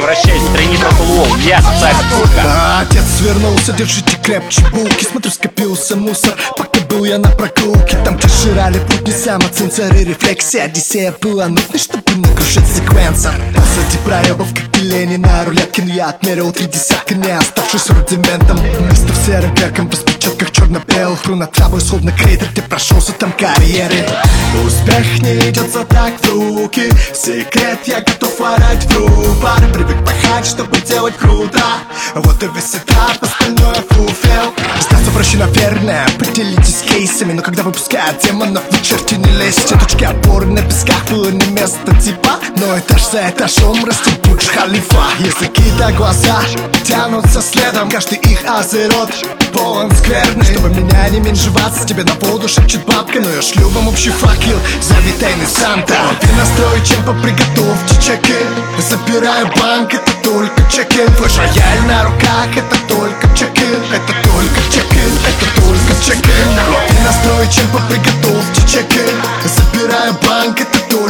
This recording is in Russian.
превращаюсь в тройни Лоу. Я социальная штука. Отец свернулся, держите крепче булки. Смотрю, скопился мусор, пока был я на прогулке. Там, где жрали путь, не самоцензор и рефлексия. Одиссея была нужной, чтобы накрушить секвенсор. Позади проебов, как Ленин на рулетке. Но я отмерил 3 десятка, не оставшись рудиментом. Место в серым веком, по спичатках черно-белых. Хронотравы, словно крейдер, ты прошелся там карьеры. Успех не идет за так в руки. Секрет я готов орать в рупор. Привык пахать, чтобы делать круто. Вот и весь этап, остальное фуфел. Остаться проще, наверное, поделитесь кейсами. Но когда выпускают демонов, вы черти не лезьте. Точки опоры на песках было не место типа. Но этаж за этажом растет Бурдж Халифа. Языки до глаза тянутся следом. Каждый их азерот полон скверный. Чтобы меня не менжеваться, тебе на воду шепчет бабка. Но я шлю вам общий факел, зови тайный Санта. Ты настрой чемпа, приготовьте чеки. Забираю банк, это только чеки. Флеш-рояль на руках, это только чеки. Это только чеки, это только чеки. Ты настрой чемпа, приготовьте чеки. Забираю банк, это только